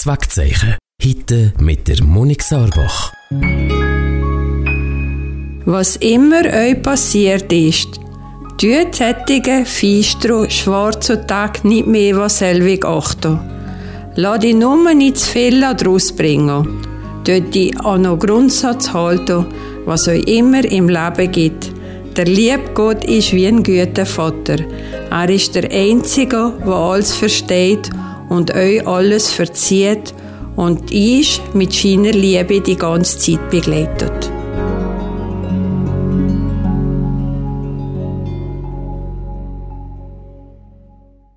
Geschäftswegzeichen. Heute mit der Monik Sarbach. Was immer euch passiert ist, tut solche feistro schwarzen Tag nicht mehr was selbig achten. Lass dich nur nicht zu viel daraus bringen. Tut dich an einen Grundsatz halten, was euch immer im Leben gibt. Der liebe Gott ist wie ein guter Vater. Er ist der Einzige, der alles versteht und euch alles verzieht und ist mit seiner Liebe die ganze Zeit begleitet.